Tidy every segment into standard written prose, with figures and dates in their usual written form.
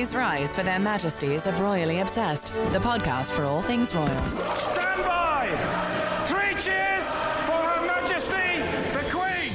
Please rise for their majesties of Royally Obsessed, the podcast for all things royals. Stand by! 3 cheers for Her Majesty, the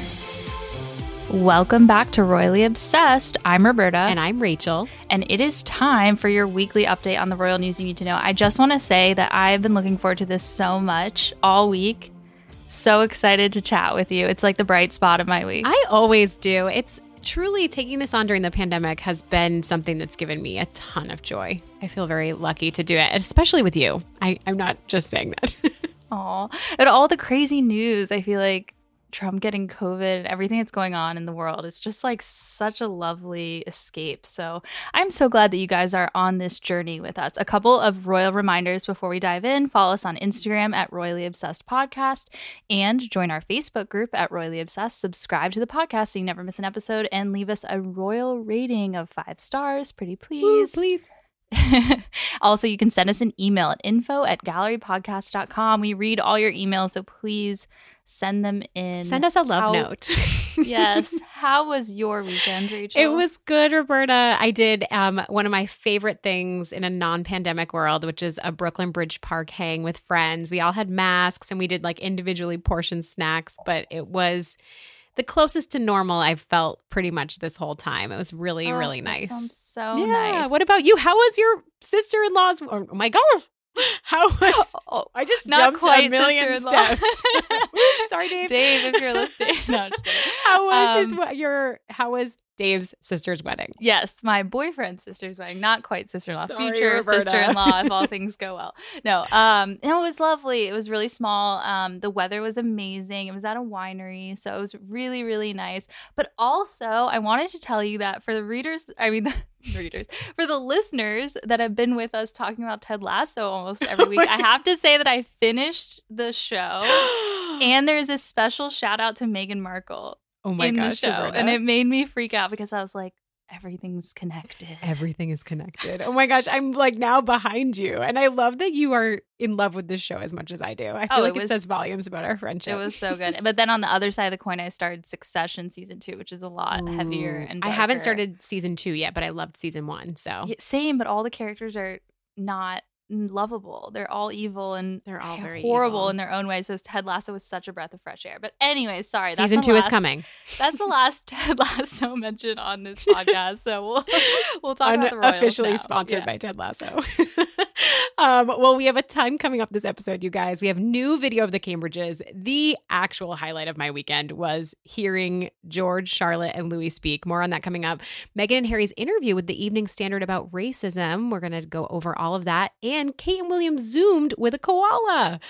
Queen! Welcome back to Royally Obsessed. I'm Roberta. And I'm Rachel. And it is time for your weekly update on the royal news you need to know. I just want to say that I've been looking forward to this so much all week. So excited to chat with you. It's like the bright spot of my week. I always do. It's truly taking this on during the pandemic has been something that's given me a ton of joy. I feel very lucky to do it, especially with you. I'm not just saying that. Aw. And all the crazy news, I feel like Trump getting COVID, everything that's going on in the world, it's just like such a lovely escape. So I'm so glad that you guys are on this journey with us. A couple of royal reminders before we dive in. Follow us on Instagram at Royally Obsessed Podcast and join our Facebook group at Royally Obsessed. Subscribe to the podcast so you never miss an episode and leave us a royal rating of 5 stars. Pretty please. Ooh, please. Also, you can send us an email at info@gallerypodcast.com. We read all your emails, so please send them in. Send us a love note. Yes. How was your weekend, Rachel? It was good, Roberta. I did one of my favorite things in a non-pandemic world, which is a Brooklyn Bridge Park hang with friends. We all had masks and we did like individually portioned snacks, but it was the closest to normal I've felt pretty much this whole time. It was really, really nice. That sounds so nice. What about you? How was your sister-in-law's? Oh my gosh. How was I just jumped a million steps. Sorry, Dave. Dave, if you're listening. No, just kidding. How was Dave's sister's wedding? Yes, my boyfriend's sister's wedding. Not quite sister-in-law. Sorry, Future Roberta. sister-in-law if all things go well. No, it was lovely. It was really small. The weather was amazing. It was at a winery, so it was really, really nice. But also, I wanted to tell you that for the for the listeners that have been with us talking about Ted Lasso almost every week, I have to say that I finished the show, and there's a special shout out to Meghan Markle. Oh my gosh, the show, Roberta. and it made me freak out because I was like, everything's connected. Everything is connected. Oh my gosh, I'm like now behind you. And I love that you are in love with this show as much as I do. I feel like it says volumes about our friendship. It was so good. But then on the other side of the coin, I started Succession season 2, which is a lot heavier and darker. I haven't started season 2 yet, but I loved season 1. So Yeah, same, but all the characters are not lovable. They're all evil and they're all very horrible evil in their own way. So Ted Lasso was such a breath of fresh air. But anyway, sorry. Season 2 is coming. That's the last Ted Lasso mention on this podcast. So we'll talk about the royals officially now. Sponsored by Ted Lasso. Well, we have a ton coming up this episode, you guys. We have new video of the Cambridges. The actual highlight of my weekend was hearing George, Charlotte, and Louis speak. More on that coming up. Meghan and Harry's interview with the Evening Standard about racism. We're going to go over all of that. And Kate and William Zoomed with a koala.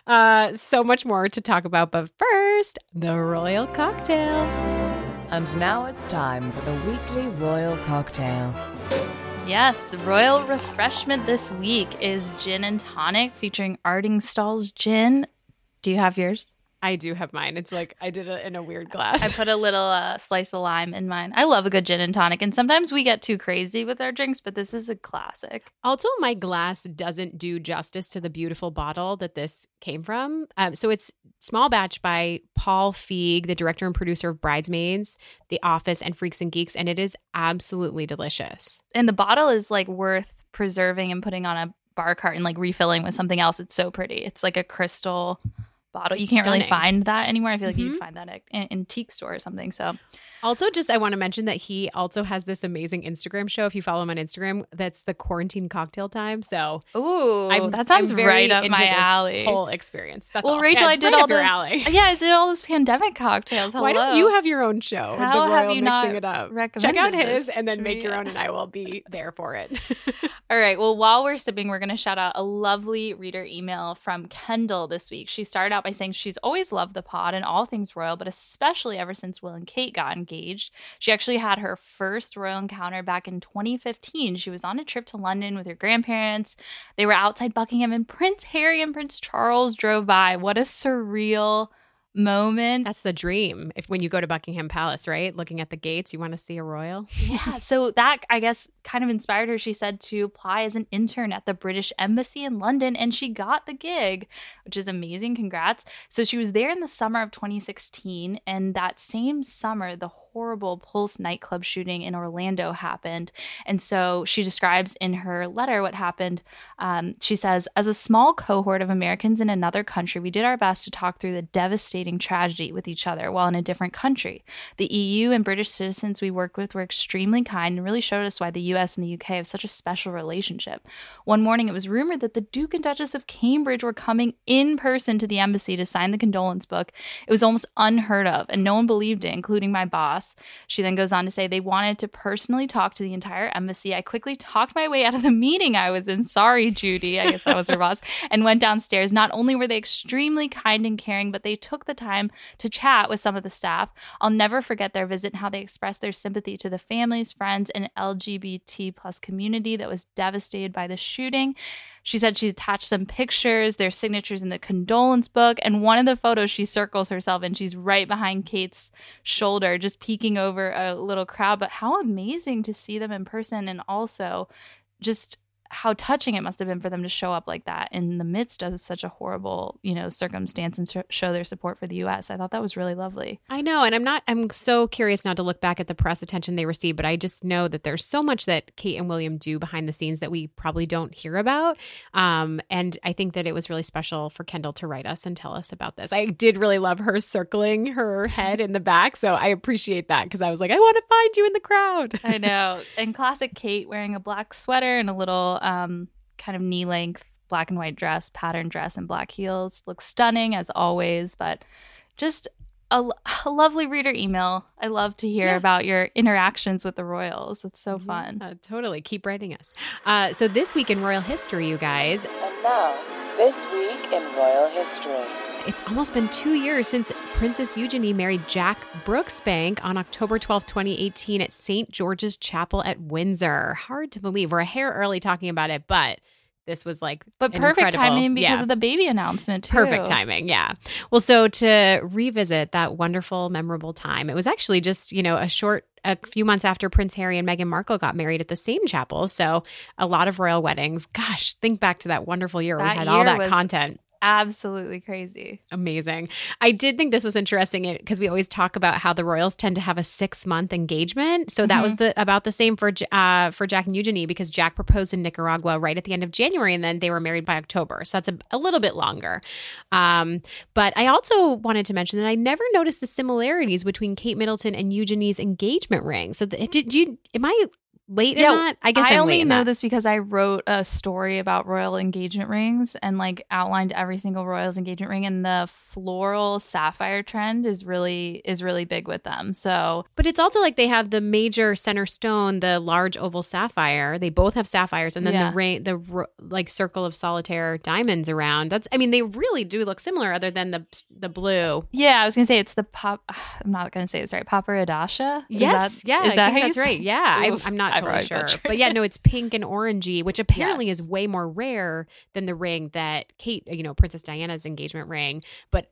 So much more to talk about. But first, the royal cocktail. And now it's time for the weekly royal cocktail. Yes, the royal refreshment this week is gin and tonic featuring Ardingstall's gin. Do you have yours? I do have mine. It's like I did it in a weird glass. I put a little slice of lime in mine. I love a good gin and tonic, and sometimes we get too crazy with our drinks, but this is a classic. Also, my glass doesn't do justice to the beautiful bottle that this came from. So it's small batch by Paul Feig, the director and producer of Bridesmaids, The Office, and Freaks and Geeks, and it is absolutely delicious. And the bottle is like worth preserving and putting on a bar cart and like refilling with something else. It's so pretty. It's like a crystal bottle. You can't really find that anywhere. I feel like you'd find that at an antique store or something. So also, just I want to mention that he also has this amazing Instagram show. If you follow him on Instagram, that's the Quarantine Cocktail Time. So that sounds right up my alley. Whole experience. That's well, all. Rachel, Yeah, I did all those. Yeah, I did all those pandemic cocktails. Hello. Why don't you have your own show? How the Royal have you Mixing not It Up. recommended Check out his this and then to make me? your own, and I will be there for it. All right. Well, while we're sipping, we're going to shout out a lovely reader email from Kendall this week. She started out by saying she's always loved the pod and all things royal, but especially ever since Will and Kate got engaged. She actually had her first royal encounter back in 2015. She was on a trip to London with her grandparents. They were outside Buckingham and Prince Harry and Prince Charles drove by. What a surreal moment. That's the dream. When you go to Buckingham Palace, right? Looking at the gates, you want to see a royal. Yeah. So that, I guess, kind of inspired her, she said, to apply as an intern at the British Embassy in London. And she got the gig, which is amazing. Congrats. So she was there in the summer of 2016. And that same summer, the horrible Pulse nightclub shooting in Orlando happened. And so she describes in her letter what happened. She says, as a small cohort of Americans in another country, we did our best to talk through the devastating tragedy with each other while in a different country. The EU and British citizens we worked with were extremely kind and really showed us why the US and the UK have such a special relationship. One morning, it was rumored that the Duke and Duchess of Cambridge were coming in person to the embassy to sign the condolence book. It was almost unheard of, and no one believed it, including my boss. She then goes on to say they wanted to personally talk to the entire embassy. I quickly talked my way out of the meeting I was in. Sorry, Judy. I guess that was her boss. And went downstairs. Not only were they extremely kind and caring, but they took the time to chat with some of the staff. I'll never forget their visit and how they expressed their sympathy to the families, friends, and LGBT plus community that was devastated by the shooting. She said she attached some pictures, their signatures in the condolence book, and one of the photos she circles herself and she's right behind Kate's shoulder, just peeking over a little crowd. But how amazing to see them in person, and also just how touching it must have been for them to show up like that in the midst of such a horrible, circumstance and show their support for the U.S. I thought that was really lovely. I know. And I'm so curious now to look back at the press attention they received, but I just know that there's so much that Kate and William do behind the scenes that we probably don't hear about. And I think that it was really special for Kendall to write us and tell us about this. I did really love her circling her head in the back. So I appreciate that, because I was like, I want to find you in the crowd. I know. And classic Kate wearing a black sweater and a little kind of knee-length black and white dress, patterned dress, and black heels. Looks stunning as always, but just a lovely reader email. I love to hear about your interactions with the royals. It's so fun. Totally. Keep writing us. So this week in royal history, you guys. And now, this week in royal history. It's almost been 2 years since Princess Eugenie married Jack Brooksbank on October 12, 2018 at St. George's Chapel at Windsor. Hard to believe. We're a hair early talking about it, but this was perfect timing because of the baby announcement too. Perfect timing, yeah. Well, so to revisit that wonderful, memorable time, it was actually just, a few months after Prince Harry and Meghan Markle got married at the same chapel. So a lot of royal weddings. Gosh, think back to that wonderful year where we had all that content. Absolutely crazy. Amazing. I did think this was interesting because we always talk about how the royals tend to have a 6-month engagement. So that was about the same for Jack and Eugenie, because Jack proposed in Nicaragua right at the end of January, and then they were married by October. So that's a little bit longer. But I also wanted to mention that I never noticed the similarities between Kate Middleton and Eugenie's engagement ring. So am I late in that? I guess I only know this because I wrote a story about royal engagement rings and outlined every single royal's engagement ring, and the floral sapphire trend is really big with them. So, but it's also they have the major center stone, the large oval sapphire. They both have sapphires, and then the ring, the circle of solitaire diamonds around. They really do look similar, other than the blue. Yeah, I was gonna say it's the I'm not gonna say it's right. Paparadasha. Yes, is that how that's right. Yeah, I'm not totally sure, but yeah, no, it's pink and orangey, which apparently is way more rare than the ring that Kate, Princess Diana's engagement ring, but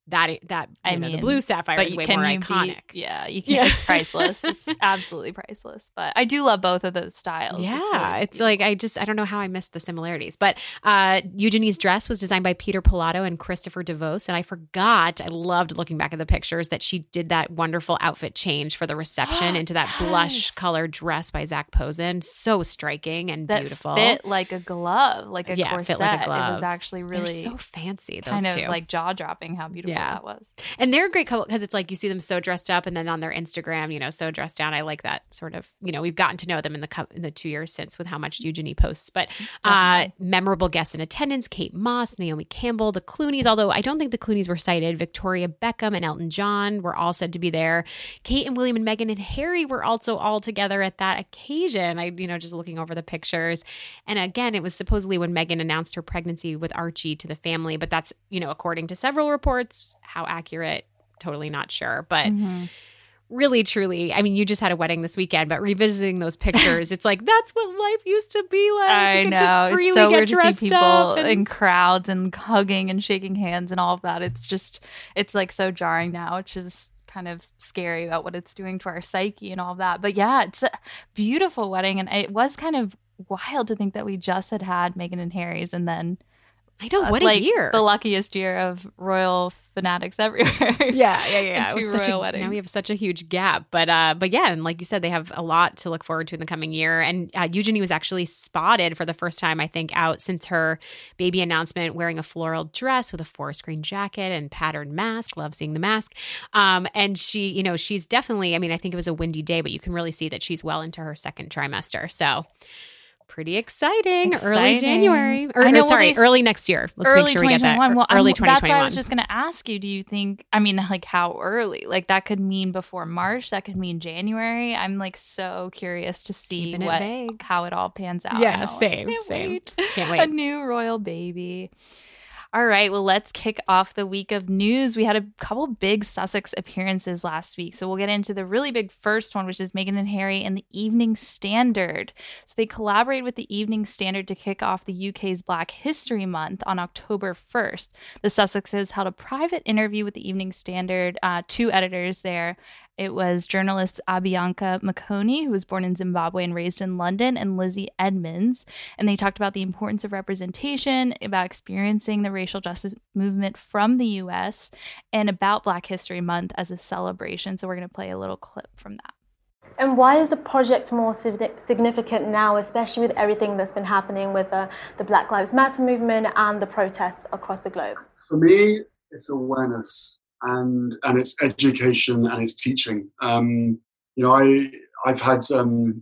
the blue sapphire is way more iconic. You can't. It's priceless. It's absolutely priceless. But I do love both of those styles. Yeah, it's I don't know how I missed the similarities. But Eugenie's dress was designed by Peter Pilato and Christopher DeVos, and I loved looking back at the pictures that she did that wonderful outfit change for the reception into that blush colored dress by Zach Posen. So striking and beautiful. Fit like a glove, like a corset. Fit like a glove. It was actually really so fancy. Those kind two. of jaw dropping how beautiful that was. And they're a great couple because it's you see them so dressed up, and then on their Instagram, so dressed down. I like that sort of, we've gotten to know them in the 2 years since with how much Eugenie posts. But memorable guests in attendance: Kate Moss, Naomi Campbell, the Clooneys, although I don't think the Clooneys were cited. Victoria Beckham and Elton John were all said to be there. Kate and William and Meghan and Harry were also all together at that occasion. I, just looking over the pictures. And again, it was supposedly when Meghan announced her pregnancy with Archie to the family, but that's, according to several reports. How accurate, totally not sure. But really, truly, you just had a wedding this weekend, but revisiting those pictures, it's that's what life used to be like. I know. Just freely it's so weird to see people in crowds and hugging and shaking hands and all of that. It's so jarring now, which is kind of scary about what it's doing to our psyche and all of that. But yeah, it's a beautiful wedding. And it was kind of wild to think that we just had Meghan and Harry's, and then I know, what a like year. the luckiest year of royal fanatics everywhere. Yeah. And It was two such royal a, weddings. now we have such a huge gap, but yeah, and like you said, they have a lot to look forward to in the coming year. And Eugenie was actually spotted for the first time, I think, out since her baby announcement, wearing a floral dress with a forest green jacket and patterned mask. Love seeing the mask. And she, you know, she's definitely, I mean, I think it was a windy day, but you can really see that she's well into her second trimester. So pretty exciting. Early January. Early next year. Let's early make sure we get that. 2021. Well, early that's why I 2021. was just going to ask you, do you think, I mean, like how early? Like that could mean before March, that could mean January. I'm like so curious to see Keeping it vague. how it all pans out. Yeah, I know. same. Can't wait. A new royal baby. All right, well, let's kick off the week of news. We had a couple big Sussex appearances last week. So we'll get into the really big first one, which is Meghan and Harry and the Evening Standard. So they collaborated with the Evening Standard to kick off the UK's Black History Month on October 1st. The Sussexes held a private interview with the Evening Standard, two editors there. It was journalists Abianca Makoni, who was born in Zimbabwe and raised in London, and Lizzie Edmonds. And they talked about the importance of representation, about experiencing the racial justice movement from the U.S., and about Black History Month as a celebration. So we're going to play a little clip from that. And why is the project more significant now, especially with everything that's been happening with the Black Lives Matter movement and the protests across the globe? For me, it's awareness. And it's education and it's teaching. You know, I've had an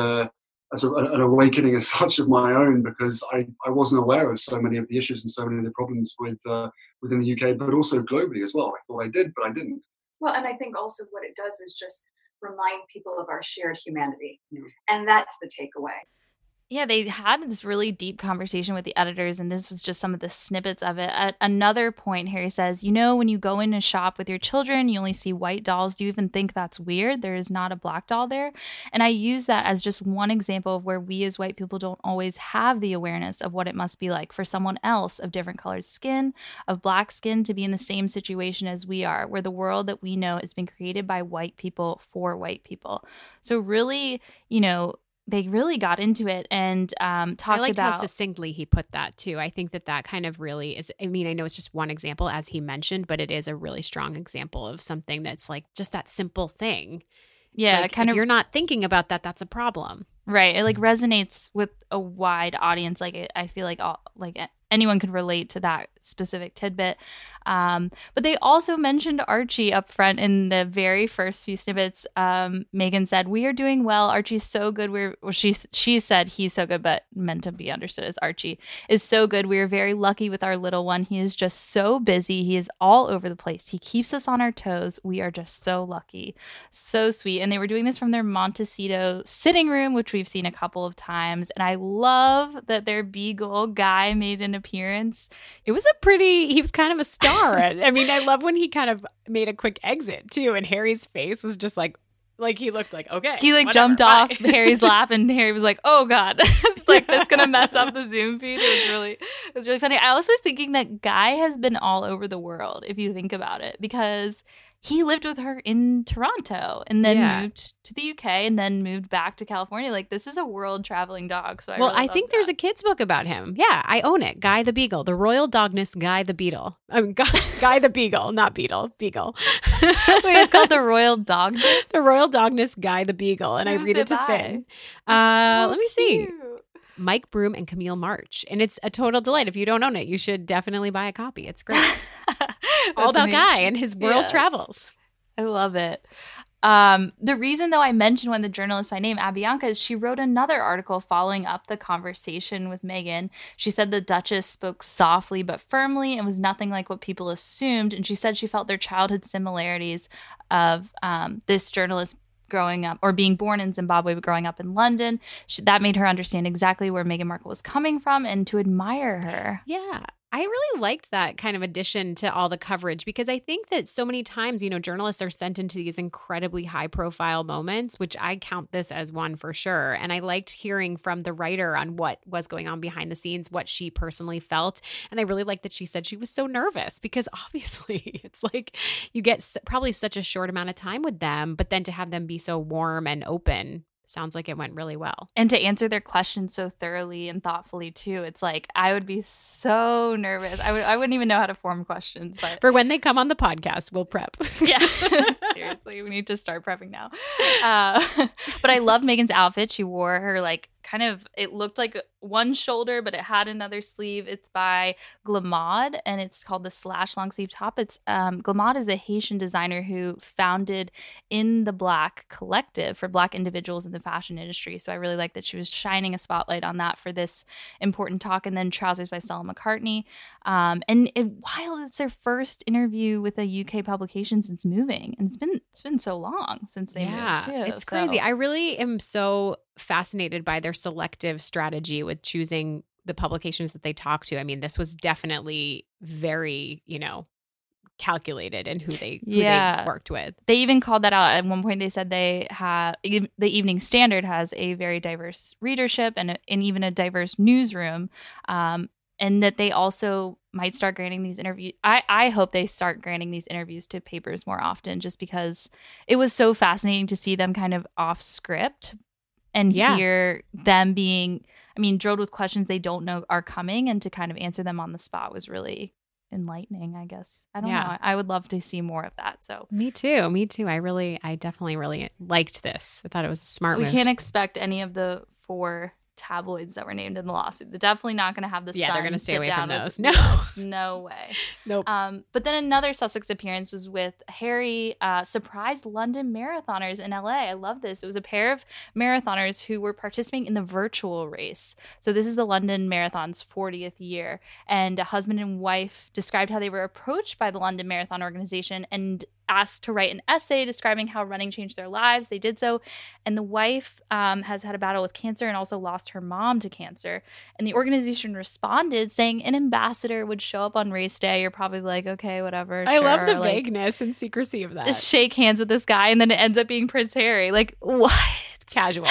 awakening as such of my own, because I wasn't aware of so many of the issues and so many of the problems within the UK, but also globally as well. I thought I did, but I didn't. Well, and I think also what it does is just remind people of our shared humanity, and that's the takeaway. Yeah, they had this really deep conversation with the editors, and this was just some of the snippets of it. At another point, Harry says, you know, when you go in a shop with your children, you only see white dolls. Do you even think that's weird? There is not a black doll there. And I use that as just one example of where we as white people don't always have the awareness of what it must be like for someone else of different colored skin, of black skin, to be in the same situation as we are, where the world that we know has been created by white people for white people. So really, you know, they really got into it and talked about— I liked how succinctly he put that too. I think that kind of really is, I mean, I know it's just one example as he mentioned, but it is a really strong example of something that's like just that simple thing. Yeah, like, kind if of. you're not thinking about that, that's a problem. Right. It like resonates with a wide audience. Like I feel like anyone could relate to that specific tidbit. But they also mentioned Archie up front in the very first few snippets. Meghan said, "We are doing well. Archie's so good. She said he's so good, but meant to be understood as Archie is so good. We are very lucky with our little one. He is just so busy. He is all over the place. He keeps us on our toes. We are just so lucky." So sweet. And they were doing this from their Montecito sitting room, which we've seen a couple of times. And I love that their beagle Guy made an appearance. He was kind of a star. I mean, I love when he kind of made a quick exit too, and Harry's face was just like he looked like, okay. He like whatever, jumped bye. off Harry's lap, and Harry was like, "Oh God, it's like this gonna mess up the Zoom feed." It was really funny. I also was thinking that Guy has been all over the world, if you think about it, because he lived with her in Toronto and then moved to the UK and then moved back to California. Like, this is a world traveling dog. So I think there's a kid's book about him. Yeah, I own it. Guy the Beagle, the Royal Dogness Guy the Beetle. Guy the Beagle, not Beetle. Beagle. Wait, it's called the Royal Dogness? The Royal Dogness Guy the Beagle, and I read it to Finn. Let me see. Mike Broom and Camille March. And it's a total delight. If you don't own it, you should definitely buy a copy. It's great. All about amazing. Guy and his world travels. I love it. The reason, though, I mentioned when the journalist by name, Abianca, is she wrote another article following up the conversation with Meghan. She said the Duchess spoke softly but firmly and was nothing like what people assumed. And she said she felt their childhood similarities of this journalist growing up or being born in Zimbabwe but growing up in London. That made her understand exactly where Meghan Markle was coming from and to admire her. Yeah. I really liked that kind of addition to all the coverage, because I think that so many times, you know, journalists are sent into these incredibly high profile moments, which I count this as one for sure. And I liked hearing from the writer on what was going on behind the scenes, what she personally felt. And I really liked that she said she was so nervous, because obviously it's like you get probably such a short amount of time with them, but then to have them be so warm and open, sounds like it went really well. And to answer their questions so thoroughly and thoughtfully too. It's like I would be so nervous. I wouldn't even know how to form questions, but For when they come on the podcast, we'll prep. yeah, seriously, we need to start prepping now. But I love Megan's outfit. She wore her like kind of, it looked like one shoulder, but it had another sleeve. It's by Glamad, and it's called the slash long sleeve top. It's Glamad is a Haitian designer who founded In the Black collective for Black individuals in the fashion industry. So I really like that she was shining a spotlight on that for this important talk. And then Trousers by Stella McCartney. While it's their first interview with a UK publication since moving, and it's been so long since they moved too. It's crazy. I really am so fascinated by their selective strategy with choosing the publications that they talk to. I mean, this was definitely very, calculated in who they worked with. They even called that out. At one point they said the Evening Standard has a very diverse readership and even a diverse newsroom. And that they also might start granting these interviews. I hope they start granting these interviews to papers more often, just because it was so fascinating to see them kind of off script and hear them being, drilled with questions they don't know are coming, and to kind of answer them on the spot was really enlightening, I guess. I don't know. I would love to see more of that. So Me too. I definitely really liked this. I thought it was a smart move. We can't expect any of the 4 tabloids that were named in the lawsuit. They're definitely not going to have the Sun. They're going to stay away from those. No way. Nope. But then another Sussex appearance was with Harry, surprised London marathoners in LA. I love this. It was a pair of marathoners who were participating in the virtual race. So this is the London Marathon's 40th year. And a husband and wife described how they were approached by the London Marathon organization and asked to write an essay describing how running changed their lives. They did so. And the wife has had a battle with cancer and also lost her mom to cancer. And the organization responded saying an ambassador would show up on race day. You're probably like, okay, whatever. I love the vagueness and secrecy of that. Shake hands with this guy, and then it ends up being Prince Harry. Like, what? Casual.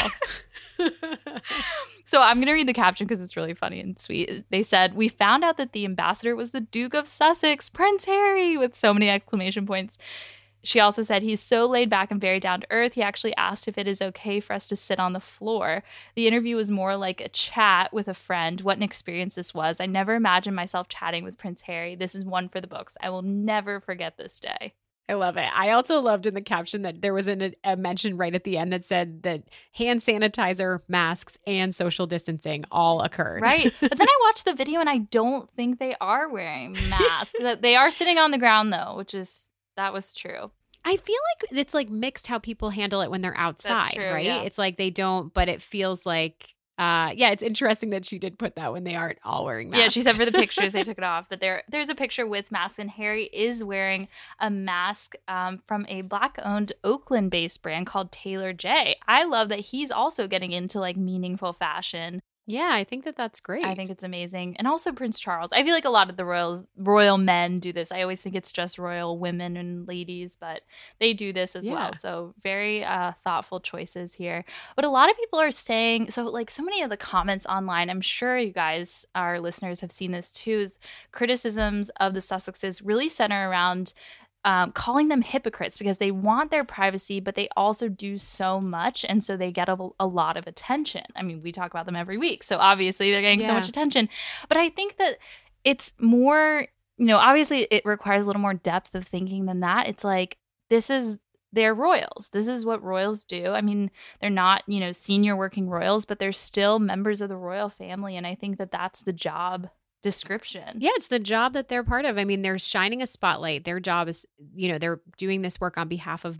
So I'm going to read the caption because it's really funny and sweet. They said, "We found out that the ambassador was the Duke of Sussex, Prince Harry," with so many exclamation points. She also said, "He's so laid back and very down to earth. He actually asked if it is okay for us to sit on the floor." The interview was more like a chat with a friend. What an experience this was. I never imagined myself chatting with Prince Harry. This is one for the books. I will never forget this day. I love it. I also loved in the caption that there was a mention right at the end that said that hand sanitizer, masks, and social distancing all occurred. Right. But then I watched the video and I don't think they are wearing masks. They are sitting on the ground though, that was true. I feel like it's like mixed how people handle it when they're outside, That's true, right? yeah. It's like they don't, but it feels like it's interesting that she did put that when they aren't all wearing masks. Yeah, she said for the pictures they took it off. But there's a picture with masks, and Harry is wearing a mask from a Black-owned Oakland-based brand called Taylor J. I love that he's also getting into like meaningful fashion. Yeah, I think that's great. I think it's amazing. And also Prince Charles. I feel like a lot of the royal men do this. I always think it's just royal women and ladies, but they do this as well. So very thoughtful choices here. But a lot of people are saying, so many of the comments online, I'm sure you guys, our listeners, have seen this too, is criticisms of the Sussexes really center around calling them hypocrites because they want their privacy, but they also do so much. And so they get a lot of attention. I mean, we talk about them every week. So obviously they're getting so much attention. But I think that it's more, obviously it requires a little more depth of thinking than that. It's like, they're royals. This is what royals do. I mean, they're not, senior working royals, but they're still members of the royal family. And I think that that's the job description. Yeah, it's the job that they're part of. I mean, they're shining a spotlight. Their job is, they're doing this work on behalf of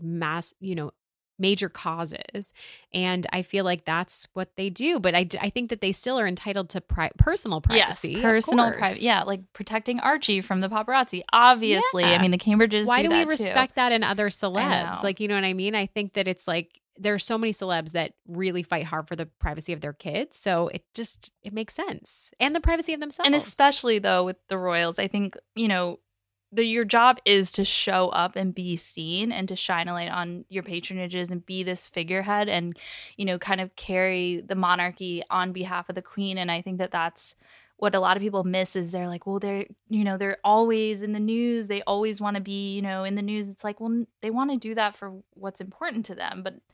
major causes. And I feel like that's what they do. But I think that they still are entitled to personal privacy. Yes, personal privacy. Yeah, like protecting Archie from the paparazzi. Obviously. Yeah. I mean, the Cambridges Why do we that respect too. that in other celebs? Like, you know what I mean? I think that it's like, there are so many celebs that really fight hard for the privacy of their kids. So it makes sense. And the privacy of themselves. And especially though with the royals, I think, your job is to show up and be seen and to shine a light on your patronages and be this figurehead and, kind of carry the monarchy on behalf of the queen. And I think that that's what a lot of people miss is they're like, well, they're always in the news. They always want to be, in the news. It's like, well, they want to do that for what's important to them. But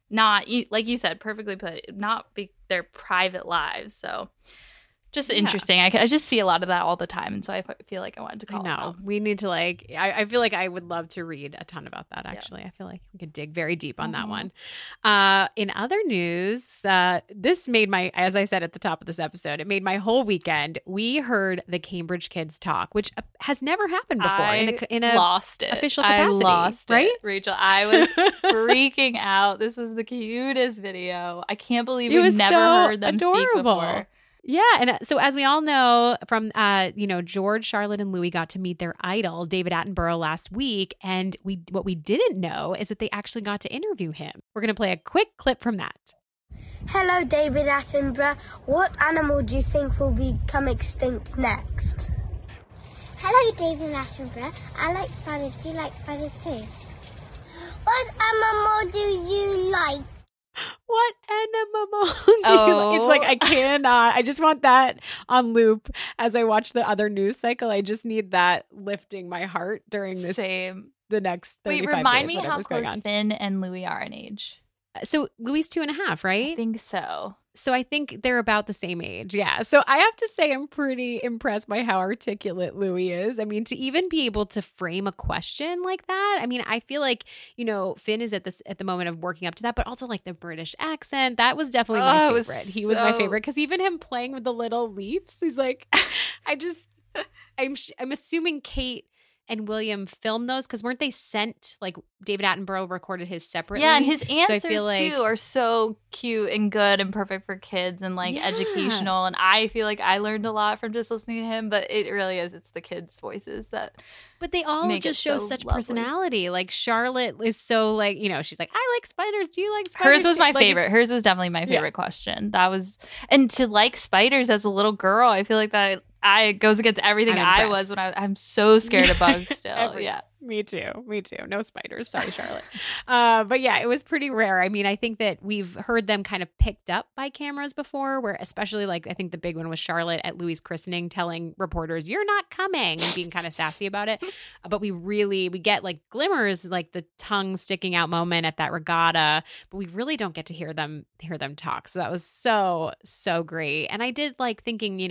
not, like you said, perfectly put, not be their private lives. So just interesting. I just see a lot of that all the time. And so I feel like I wanted to call it out. We need to I feel like I would love to read a ton about that, actually. I feel like we could dig very deep on that one. In other news, this made as I said at the top of this episode, it made my whole weekend. We heard the Cambridge kids talk, which has never happened before in a lost it. Official capacity. I lost right? it, Rachel. I was freaking out. This was the cutest video. I can't believe we've never heard them speak before. Yeah. And so as we all know from, George, Charlotte, and Louis got to meet their idol, David Attenborough, last week. And what we didn't know is that they actually got to interview him. We're going to play a quick clip from that. Hello, David Attenborough. What animal do you think will become extinct next? Hello, David Attenborough. I like spiders. Do you like spiders too? What animal do you like? What animal do you like? It's like, I cannot. I just want that on loop as I watch the other news cycle. I just need that lifting my heart during this. Same. The next 35 days. Remind me how close Finn and Louis are in age. So Louis 2.5, right? I think so. So I think they're about the same age. Yeah. So I have to say I'm pretty impressed by how articulate Louis is. I mean, to even be able to frame a question like that. I mean, I feel like, Finn is at the moment of working up to that, but also like the British accent. That was definitely my favorite. He was my favorite because even him playing with the little leaves, he's like, I'm assuming Kate and William filmed those because weren't they sent, like David Attenborough recorded his separately? Yeah, and his answers too are so cute and good and perfect for kids and educational. And I feel like I learned a lot from just listening to him, but it really is. It's the kids' voices that But they all just show such personality. Like Charlotte is so she's like, I like spiders. Do you like spiders? Hers was my favorite. Hers was definitely my favorite question. That was, and to like spiders as a little girl, I feel like that goes against everything I was when I'm so scared of bugs still. Me too. No spiders. Sorry, Charlotte. But yeah, it was pretty rare. I mean, I think that we've heard them kind of picked up by cameras before, where especially I think the big one was Charlotte at Louis' christening telling reporters, "You're not coming," and being kind of sassy about it. But we get glimmers, like the tongue sticking out moment at that regatta, but we really don't get to hear them talk. So that was so, so great. And I did like thinking,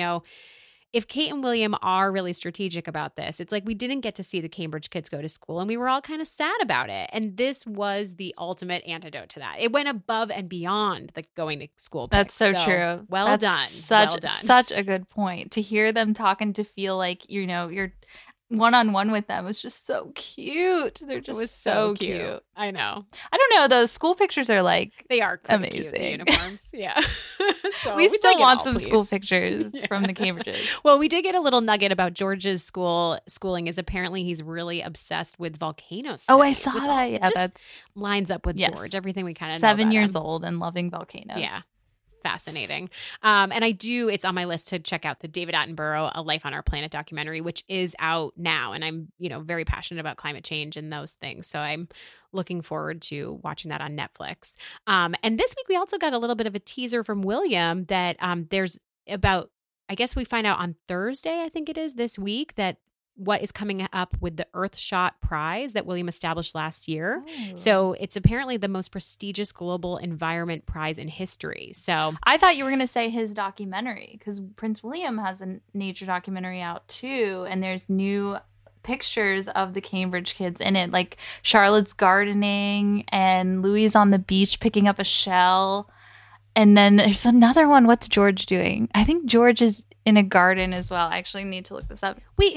if Kate and William are really strategic about this, it's like we didn't get to see the Cambridge kids go to school and we were all kind of sad about it. And this was the ultimate antidote to that. It went above and beyond the going to school pick. That's so true. Well done. Such a good point. To hear them talk and to feel like, you're one-on-one with them was just so cute. They're just so cute. I know. I don't know, those school pictures are they are amazing. Cute, the uniforms. Yeah. So we still want some school pictures from the Cambridges. Well, we did get a little nugget about George's schooling is apparently he's really obsessed with volcano studies. Oh, I saw that. Yeah, that lines up with George. Everything we kind of know 7 years old and loving volcanoes. Yeah. Fascinating. And it's on my list to check out the David Attenborough A Life on Our Planet documentary, which is out now. And I'm, very passionate about climate change and those things. So I'm looking forward to watching that on Netflix. And this week we also got a little bit of a teaser from William that there's about, I guess we find out on Thursday, I think it is this week, that what is coming up with the Earthshot Prize that William established last year. Oh. So it's apparently the most prestigious global environment prize in history. So I thought you were going to say his documentary because Prince William has a nature documentary out too. And there's new pictures of the Cambridge kids in it, like Charlotte's gardening and Louis on the beach picking up a shell. And then there's another one. What's George doing? I think George is in a garden as well. I actually need to look this up. Wait,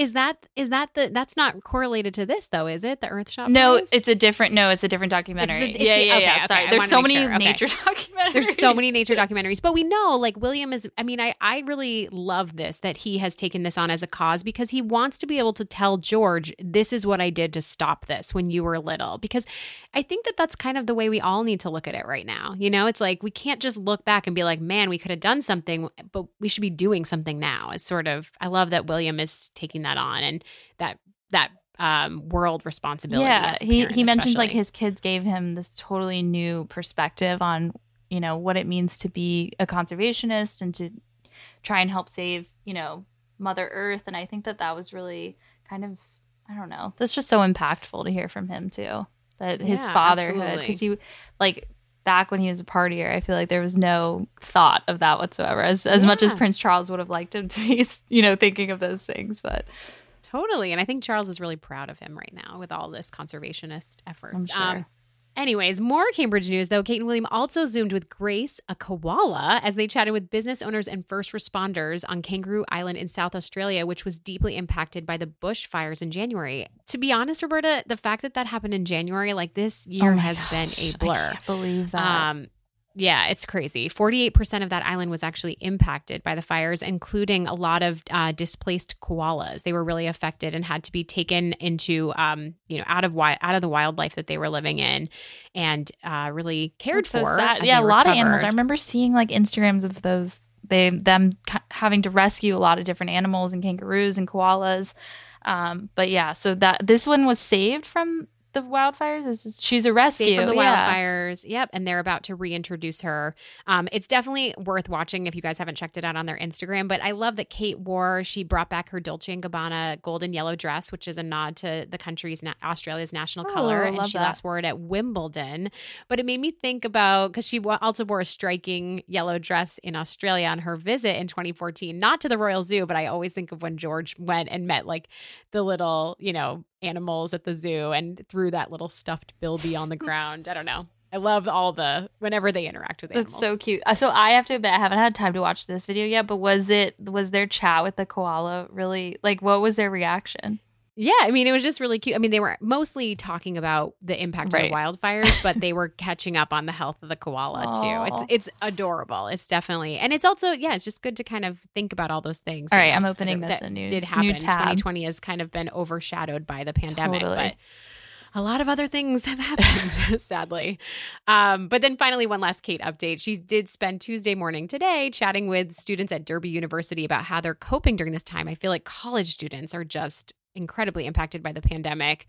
that's not correlated to this though, is it? The Earthshot No, Prize? It's a different documentary. Yeah. Sorry. There's so many nature documentaries. There's so many nature documentaries. But we know William is, I really love this, that he has taken this on as a cause because he wants to be able to tell George, this is what I did to stop this when you were little. Because I think that that's kind of the way we all need to look at it right now. It's like, we can't just look back and be like, man, we could have done something, but we should be doing something now. It's sort of, I love that William is taking that on and that world responsibility. Yeah, he mentioned like his kids gave him this totally new perspective on, what it means to be a conservationist and to try and help save, Mother Earth. And I think that was really kind of, I don't know, that's just so impactful to hear from him too. That his fatherhood, because he back when he was a partier, I feel like there was no thought of that whatsoever. As much as Prince Charles would have liked him to be, thinking of those things, but totally. And I think Charles is really proud of him right now with all this conservationist efforts. I'm sure. Anyways, more Cambridge news, though. Kate and William also Zoomed with Grace, a koala, as they chatted with business owners and first responders on Kangaroo Island in South Australia, which was deeply impacted by the bushfires in January. To be honest, Roberta, the fact that happened in January, this year has been a blur. I can't believe that. Yeah, it's crazy. 48% of that island was actually impacted by the fires, including a lot of displaced koalas. They were really affected and had to be taken into, out of the wildlife that they were living in, and really cared for. So sad. Yeah, a lot of animals. I remember seeing Instagrams of those. Them having to rescue a lot of different animals and kangaroos and koalas. But yeah, so this one was saved from the wildfires. She's a rescue. Saved from the wildfires. Yep. And they're about to reintroduce her. It's definitely worth watching if you guys haven't checked it out on their Instagram. But I love that she brought back her Dolce & Gabbana golden yellow dress, which is a nod to the country's, Australia's national color. And she last wore it at Wimbledon. But it made me think about, because she also wore a striking yellow dress in Australia on her visit in 2014, not to the Royal Zoo, but I always think of when George went and met the little, animals at the zoo and threw that little stuffed bilby on the ground. I don't know. I love whenever they interact with animals. That's so cute. So I have to admit, I haven't had time to watch this video yet, but was their chat with the koala really, what was their reaction? Yeah, I mean, it was just really cute. I mean, they were mostly talking about the impact of the wildfires, but they were catching up on the health of the koala too. It's adorable. It's definitely, and it's also, it's just good to kind of think about all those things. All right, I'm opening this did happen. 2020 has kind of been overshadowed by the pandemic, but a lot of other things have happened, sadly. But then finally, one last Kate update. She did spend Tuesday morning today chatting with students at Derby University about how they're coping during this time. I feel like college students are just incredibly impacted by the pandemic.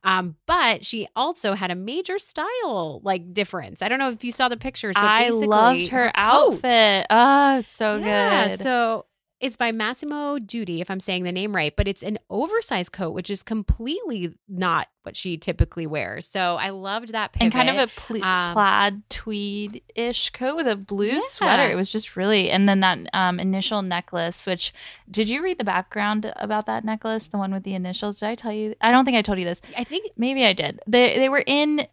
But she also had a major style difference. I don't know if you saw the pictures, but I loved her outfit. Oh, it's so good. So it's by Massimo Dutti, if I'm saying the name right, but it's an oversized coat, which is completely not what she typically wears. So I loved that pivot. And kind of a plaid tweed-ish coat with a blue sweater. It was just really, and then that initial necklace, which, did you read the background about that necklace? The one with the initials? Did I tell you? I don't think I told you this. I think maybe I did. They were in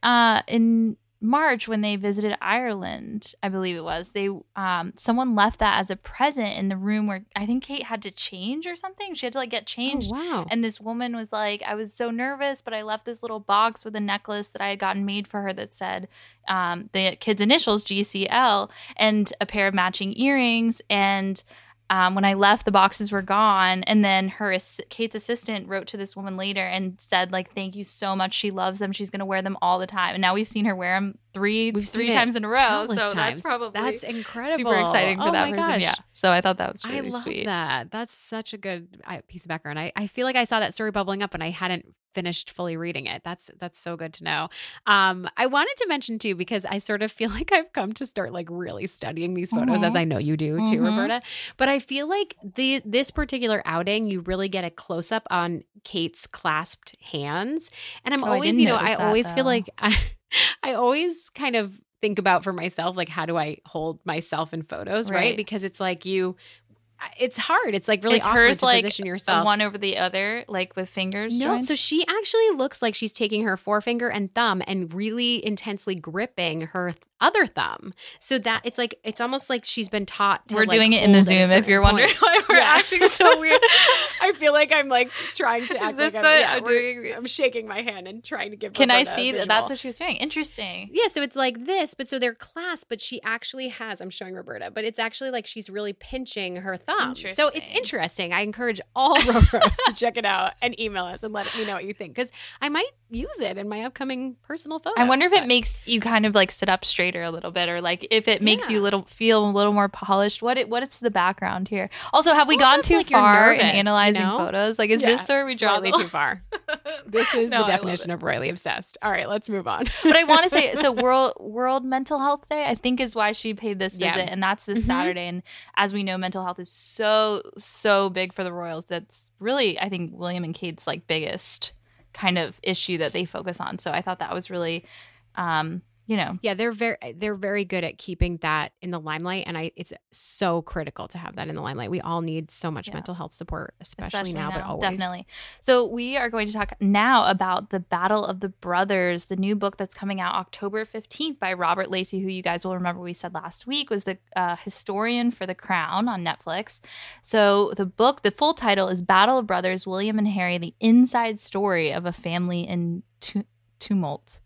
March when they visited Ireland, I believe it was. They someone left that as a present in the room where I think Kate had to change or something. She had to get changed. Oh, wow. And this woman was like, I was so nervous, but I left this little box with a necklace that I had gotten made for her that said the kid's initials, GCL, and a pair of matching earrings. And when I left, the boxes were gone. And then Kate's assistant wrote to this woman later and said, thank you so much. She loves them. She's going to wear them all the time. And now we've seen her wear them three times in a row. So that's incredible. Super exciting for that person. Gosh. Yeah. So I thought that was really I sweet. love that. That's such a good piece of background. I feel like I saw that story bubbling up and I hadn't finished fully reading it. That's so good to know. I wanted to mention too, because I sort of feel like I've come to start really studying these photos, as I know you do too, Roberta. But I feel like this particular outing, you really get a close up on Kate's clasped hands. And I'm always, I always feel like I always kind of think about for myself, how do I hold myself in photos, right? Because it's it's hard. It's really awkward to position yourself. One over the other, with fingers joined? So she actually looks like she's taking her forefinger and thumb and really intensely gripping her other thumb. So that it's almost like she's been taught to We're doing it in the Zoom if you're wondering why we're acting so weird. I feel like I'm trying to act like I'm shaking my hand and trying to give Can I see that? That's what she was doing. Interesting. Yeah, so it's like this, but so they're clasped, but she actually has, I'm showing Roberta, but it's actually she's really pinching her thumb. So it's interesting. I encourage all Roros to check it out and email us and let me know what you think, because I might use it in my upcoming personal photos. I wonder if it makes you kind of sit up straighter a little bit, or if it makes you feel a little more polished. What is the background here? Also, have we gone too far in analyzing photos? Is this where we draw too far? This is the definition of royally obsessed. All right, let's move on. But I want to say, so World Mental Health Day, I think, is why she paid this visit, and that's this Saturday. And as we know, mental health is so big for the royals. That's really, I think, William and Kate's biggest kind of issue that they focus on. So I thought that was really Yeah, they're very good at keeping that in the limelight, and it's so critical to have that in the limelight. We all need so much mental health support, especially now, but always. Definitely. So we are going to talk now about The Battle of the Brothers, the new book that's coming out October 15th by Robert Lacey, who you guys will remember we said last week was the historian for The Crown on Netflix. So the book, the full title is Battle of Brothers, William and Harry, the inside story of a family in tumult.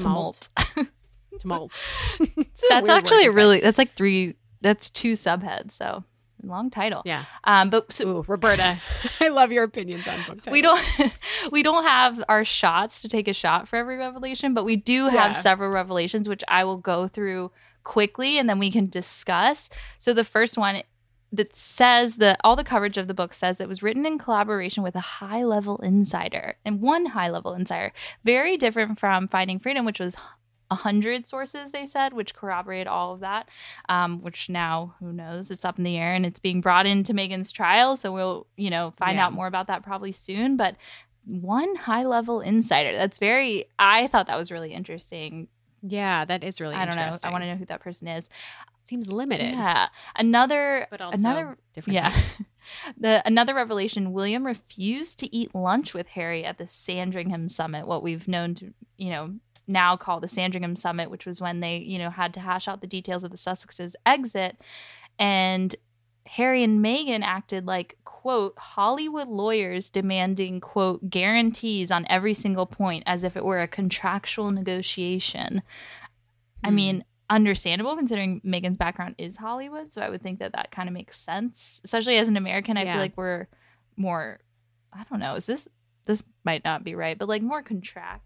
That's actually that's like that's 2 subheads, so long title. Yeah. Roberta, I love your opinions on book titles. We don't have our shots to take a shot for every revelation, but we do have several revelations, which I will go through quickly and then we can discuss. So the first one that says that all the coverage of the book says that it was written in collaboration with a high-level insider, and one high-level insider, very different from Finding Freedom, which was 100 sources, they said, which corroborate all of that, which now, who knows, it's up in the air and it's being brought into Meghan's trial. So we'll, find out more about that probably soon. But one high-level insider, I thought that was really interesting. Yeah, that is really interesting. I don't know. I want to know who that person is. Seems limited. Yeah. But also different. Yeah. Another revelation, William refused to eat lunch with Harry at the Sandringham Summit, what we've known to, now call the Sandringham Summit, which was when they, had to hash out the details of the Sussexes' exit. And Harry and Meghan acted like, quote, Hollywood lawyers demanding, quote, guarantees on every single point as if it were a contractual negotiation. I mean, understandable considering Meghan's background is Hollywood. So I would think that kind of makes sense, especially as an American. I feel like we're more, I don't know, this might not be right, but like more contractual,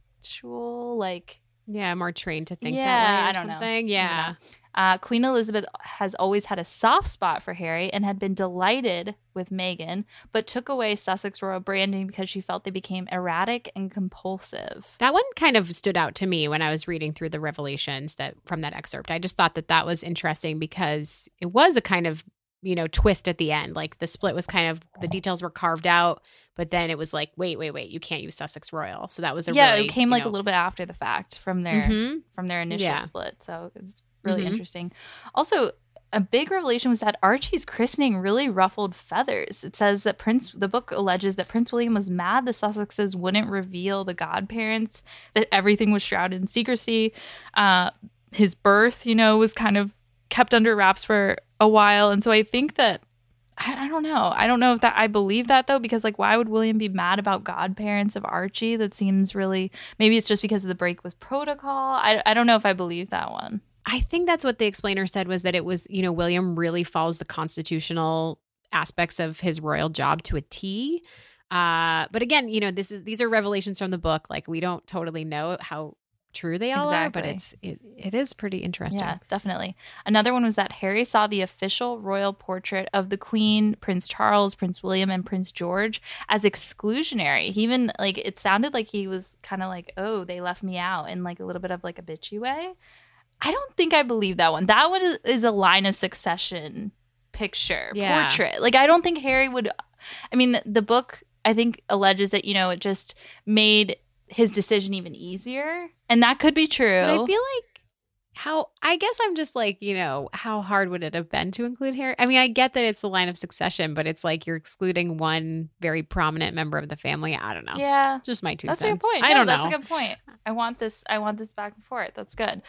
more trained to think that way or I don't something. know. Yeah. Queen Elizabeth has always had a soft spot for Harry and had been delighted with Meghan, but took away Sussex royal branding because she felt they became erratic and compulsive. That one kind of stood out to me when I was reading through the revelations from that excerpt. I just thought that was interesting because it was a kind of, twist at the end. Like the split was kind of, the details were carved out, but then it was like, wait, you can't use Sussex royal. So that was it came like a little bit after the fact from their initial split. So it was really interesting. Also, a big revelation was that Archie's christening really ruffled feathers. It says that the book alleges that Prince William was mad the Sussexes wouldn't reveal the godparents, that everything was shrouded in secrecy. His birth, was kind of kept under wraps for a while. And so I think that, I don't know. I don't know if I believe that though, because like, why would William be mad about godparents of Archie? That seems really, maybe it's just because of the break with protocol. I don't know if I believe that one. I think that's what the explainer said, was that it was, William really follows the constitutional aspects of his royal job to a T. But again, these are revelations from the book. Like, we don't totally know how true they all are, but it is pretty interesting. Yeah, definitely. Another one was that Harry saw the official royal portrait of the Queen, Prince Charles, Prince William, and Prince George as exclusionary. He even, like, it sounded like he was kind of like, oh, they left me out, in like a little bit of like a bitchy way. I don't think I believe that one. That one is a line of succession portrait. Like, I don't think Harry would. I mean, the book, I think, alleges that, it just made his decision even easier. And that could be true. But I feel like I guess I'm just like, how hard would it have been to include Harry? I mean, I get that it's the line of succession, but it's like you're excluding one very prominent member of the family. I don't know. Yeah. Just my 2 cents. That's a good point. I don't know. That's a good point. I want this back and forth. That's good.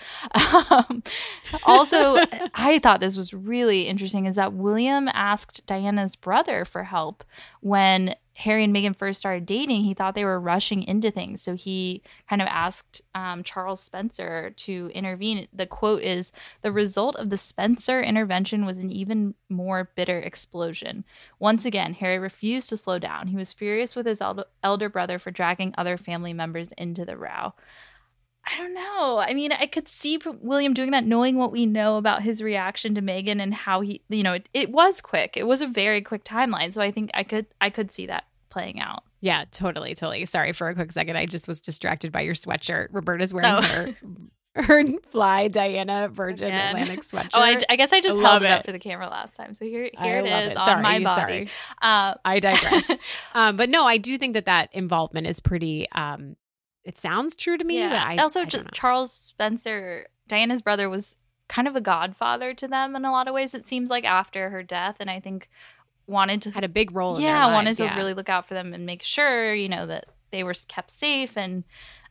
Also, I thought this was really interesting is that William asked Diana's brother for help when Harry and Meghan first started dating. He thought they were rushing into things. So he kind of asked Charles Spencer to intervene. The quote is, "The result of the Spencer intervention was an even more bitter explosion. Once again, Harry refused to slow down. He was furious with his elder brother for dragging other family members into the row." I don't know. I mean, I could see William doing that, knowing what we know about his reaction to Meghan and how he, it was quick. It was a very quick timeline. So I think I could see that playing out. Yeah, totally. Sorry for a quick second. I just was distracted by your sweatshirt. Roberta's wearing her Fly Diana Virgin Atlantic sweatshirt. Oh, I guess I just held it up for the camera last time. So here it is on my body. I digress. But no, I do think that involvement is pretty, it sounds true to me. Yeah. But also, Charles Spencer Diana's brother was kind of a godfather to them in a lot of ways, it seems like, after her death. And I think had a big role in their lives. wanted to really look out for them and make sure, that they were kept safe. And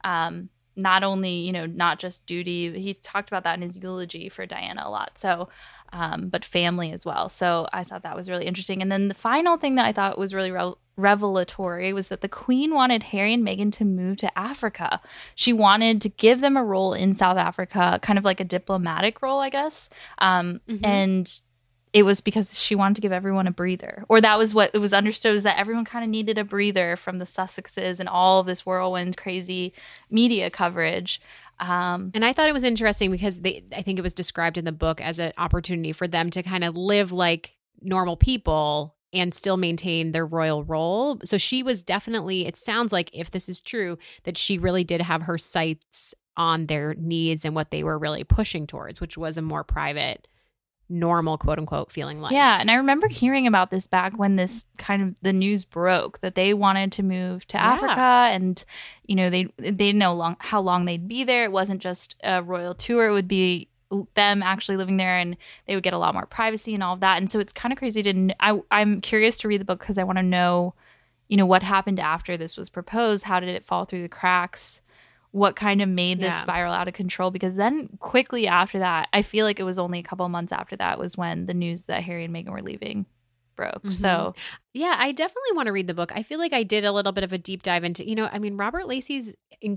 not only, not just duty, he talked about that in his eulogy for Diana a lot. So, but family as well. So I thought that was really interesting. And then the final thing that I thought was really revelatory was that the Queen wanted Harry and Meghan to move to Africa. She wanted to give them a role in South Africa, kind of like a diplomatic role, I guess. And it was because she wanted to give everyone a breather, or that was what it was understood, was that everyone kind of needed a breather from the Sussexes and all of this whirlwind, crazy media coverage. And I thought it was interesting because I think it was described in the book as an opportunity for them to kind of live like normal people and still maintain their royal role. So she was definitely, it sounds like, if this is true, that she really did have her sights on their needs and what they were really pushing towards, which was a more private, normal, quote unquote, feeling life. Yeah. And I remember hearing about this back when this kind of the news broke, that they wanted to move to Africa, and, they didn't know how long they'd be there. It wasn't just a royal tour. It would be them actually living there, and they would get a lot more privacy and all of that. And so it's kind of crazy I'm curious to read the book because I want to know, what happened after this was proposed. How did it fall through the cracks? What kind of made this spiral out of control? Because then quickly after that, I feel like it was only a couple of months after that was when the news that Harry and Meghan were leaving broke. So yeah, I definitely want to read the book. I feel like I did a little bit of a deep dive into, Robert Lacey's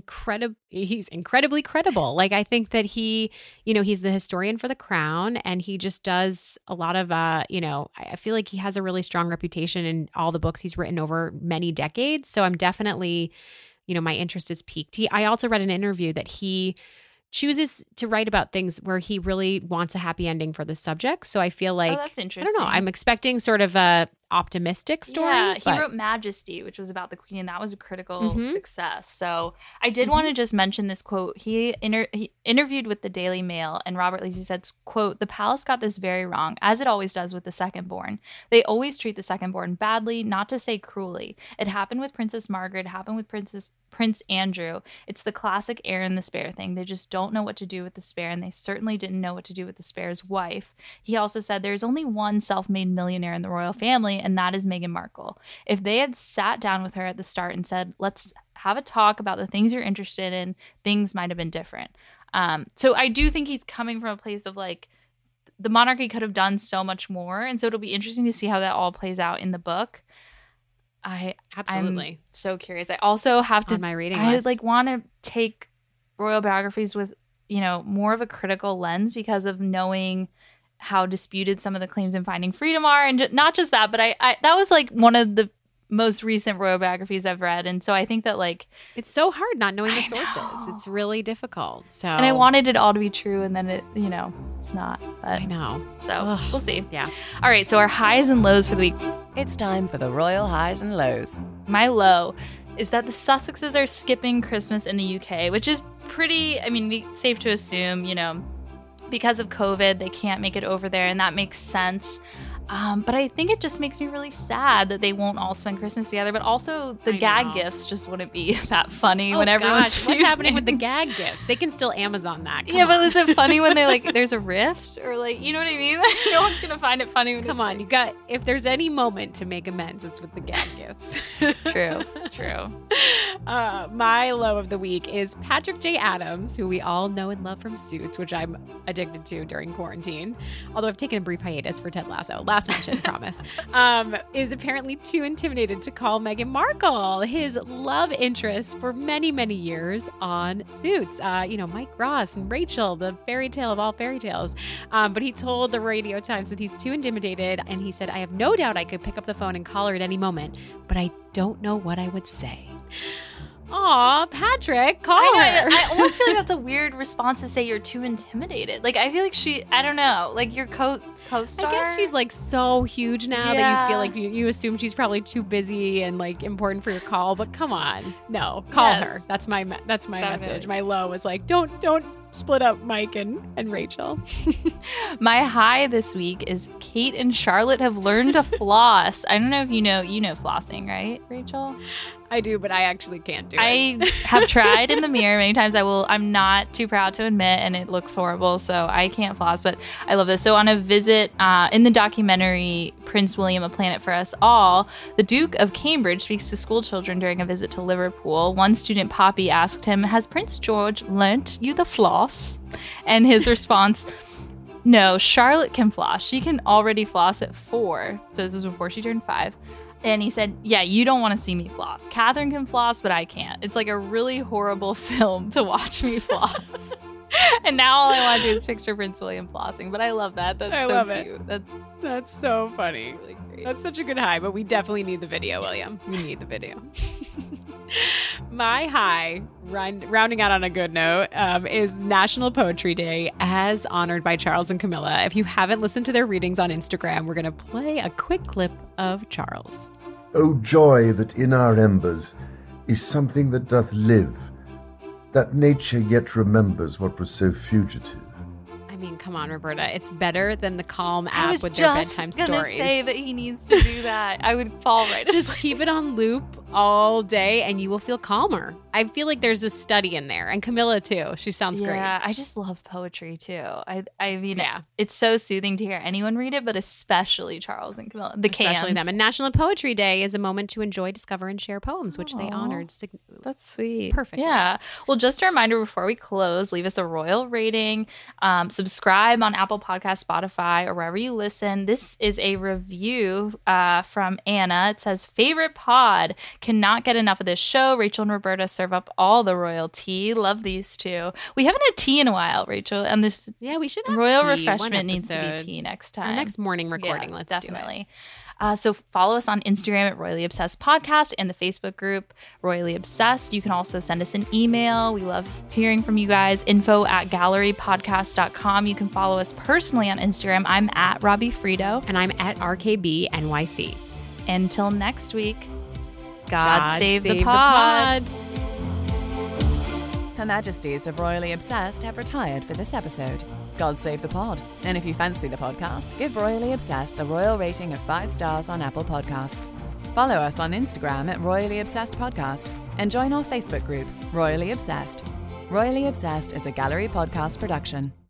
he's incredibly credible. Like, I think that he, he's the historian for The Crown, and he just does a lot of, I feel like he has a really strong reputation in all the books he's written over many decades. So I'm definitely, my interest is piqued. I also read an interview that he chooses to write about things where he really wants a happy ending for the subject. So I feel like, that's interesting. I don't know, I'm expecting sort of a optimistic story. Yeah, he wrote Majesty, which was about the Queen, and that was a critical success. So I did want to just mention this quote. He interviewed with the Daily Mail, and Robert Lacey said, quote, "The palace got this very wrong, as it always does with the second-born. They always treat the second-born badly, not to say cruelly. It happened with Princess Margaret, it happened with Prince Andrew. It's the classic heir and the spare thing. They just don't know what to do with the spare, and they certainly didn't know what to do with the spare's wife." He also said, "There's only one self-made millionaire in the royal family, and that is Meghan Markle. If they had sat down with her at the start and said, let's have a talk about the things you're interested in, things might have been different." So I do think he's coming from a place of like, the monarchy could have done so much more. And so it'll be interesting to see how that all plays out in the book. I'm so curious. I also have to, on my reading list. I want to take royal biographies with, more of a critical lens, because of knowing how disputed some of the claims in Finding Freedom are. And not just that, but I that was like one of the most recent royal biographies I've read. And so I think that it's so hard not knowing the sources. It's really difficult. So, and I wanted it all to be true, and then it, it's not. But I know. So we'll see. Yeah. All right. So our highs and lows for the week. It's time for the royal highs and lows. My low is that the Sussexes are skipping Christmas in the UK, which is pretty, safe to assume, because of COVID, they can't make it over there, and that makes sense. But I think it just makes me really sad that they won't all spend Christmas together. But also, the gag gifts just wouldn't be that funny when everyone's feuding. What's happening with the gag gifts? They can still Amazon that. Come on. But is it funny when they there's a rift, or you know what I mean? No one's gonna find it funny. Come on, if there's any moment to make amends, it's with the gag gifts. True. My low of the week is Patrick J. Adams, who we all know and love from Suits, which I'm addicted to during quarantine. Although I've taken a brief hiatus for Ted Lasso. Last mention, promise. Is apparently too intimidated to call Meghan Markle his love interest for many, many years on Suits. Mike Ross and Rachel, the fairy tale of all fairy tales. But he told the Radio Times that he's too intimidated, and he said, "I have no doubt I could pick up the phone and call her at any moment, but I don't know what I would say." Aw, Patrick, call her. I almost feel like that's a weird response to say you're too intimidated. I feel like I don't know, your co-star. I guess she's so huge now that you feel like you assume she's probably too busy and important for your call. But come on, no, call her. That's my message. My low was don't split up Mike and Rachel. My high this week is Kate and Charlotte have learned to floss. I don't know if you know flossing, right, Rachel? I do, but I actually can't do it. I have tried in the mirror many times. I'm not too proud to admit, and it looks horrible, so I can't floss, but I love this. So on a visit in the documentary Prince William, A Planet for Us All, the Duke of Cambridge speaks to school children during a visit to Liverpool. One student, Poppy, asked him, "Has Prince George learnt you the floss?" And his response, "No, Charlotte can floss. She can already floss at 4. So this was before she turned 5. And he said, "Yeah, you don't want to see me floss. Catherine can floss, but I can't." It's like a really horrible film to watch me floss. And now all I want to do is picture Prince William flossing. But I love that. That's so cute. That's so funny. Really great. That's such a good high, but we definitely need the video, William. We need the video. My high, rounding out on a good note, is National Poetry Day, as honored by Charles and Camilla. If you haven't listened to their readings on Instagram, we're going to play a quick clip of Charles. O joy that in our embers is something that doth live, that nature yet remembers what was so fugitive. I mean, come on, Roberta. It's better than the Calm app with their bedtime stories. I was just going to say that he needs to do that. I would fall right asleep. Just keep it on loop all day and you will feel calmer. I feel like there's a study in there. And Camilla, too. She sounds great. Yeah, I just love poetry, too. I mean, it's so soothing to hear anyone read it, but especially Charles and Camilla. Especially them. And National Poetry Day is a moment to enjoy, discover, and share poems, which they honored. That's sweet. Perfect. Yeah. Well, just a reminder before we close, leave us a royal rating. Subscribe on Apple Podcasts, Spotify, or wherever you listen. This is a review from Anna. It says, "Favorite pod. Cannot get enough of this show. Rachel and Roberta serve up all the royal tea. Love these two." We haven't had tea in a while, Rachel. And this we should have royal tea refreshment needs to be tea next time. Our next morning recording. Yeah, let's definitely. do it. So follow us on Instagram at Royally Obsessed Podcast and the Facebook group Royally Obsessed. You can also send us an email. We love hearing from you guys. info@gallerypodcast.com. You can follow us personally on Instagram. I'm at Robbie Frito. And I'm at RKB NYC. Until next week, God save the pod. Her Majesties of Royally Obsessed have retired for this episode. God save the pod. And if you fancy the podcast, give Royally Obsessed the royal rating of 5 stars on Apple Podcasts. Follow us on Instagram at Royally Obsessed Podcast and join our Facebook group, Royally Obsessed. Royally Obsessed is a Gallery Podcast production.